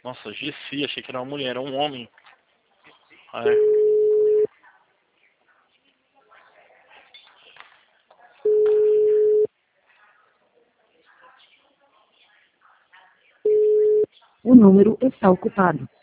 Nossa, Gessi, achei que era uma mulher, era um homem. Ah, é. O número está ocupado.